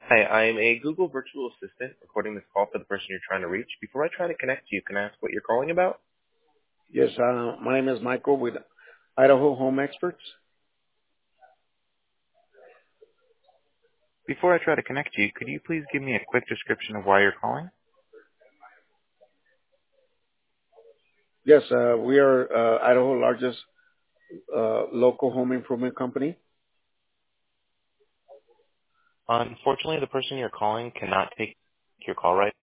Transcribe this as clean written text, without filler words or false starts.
Hi, I'm a Google virtual assistant recording this call for the person you're trying to reach. Before I try to connect you, can I ask what you're calling about? Yes, my name is Michael with Idaho Home Experts. Before I try to connect you, could you please give me a quick description of why you're calling? Yes, we are Idaho's largest local home improvement company. Unfortunately, the person you're calling cannot take your call right